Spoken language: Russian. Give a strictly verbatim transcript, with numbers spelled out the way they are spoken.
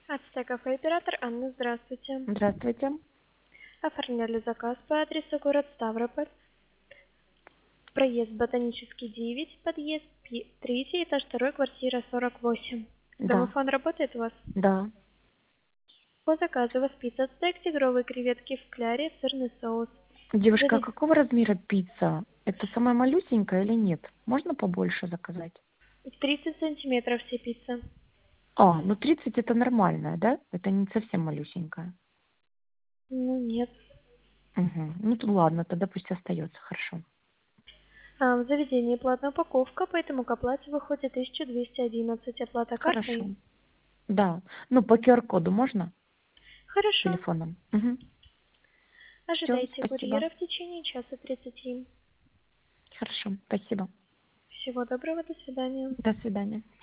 Ацтек кафе оператор Анна, здравствуйте. Здравствуйте. Оформляли заказ по адресу город Ставрополь. Проезд Ботанический девять, подъезд третий, этаж второй, квартира сорок восемь. Да, Домофон работает у вас? да. По заказу у вас пицца стейк, тигровые креветки в кляре, сырный соус. Девушка, а Завис- какого размера пицца? Это самая малюсенькая или нет? Можно побольше заказать? тридцать сантиметров все пицца. А, ну тридцать это нормальная, да? Это не совсем малюсенькая. Ну нет. Угу. Ну то ладно, тогда пусть остается, хорошо. А, в заведении платная упаковка, поэтому к оплате выходит тысяча двести одиннадцать. Оплата Хорошо. картой. Да. Ну, по ку ар коду можно? Хорошо. Телефоном. Угу. Все, Ожидайте спасибо. курьера в течение часа тридцати. Хорошо, спасибо. Всего доброго, до свидания. До свидания.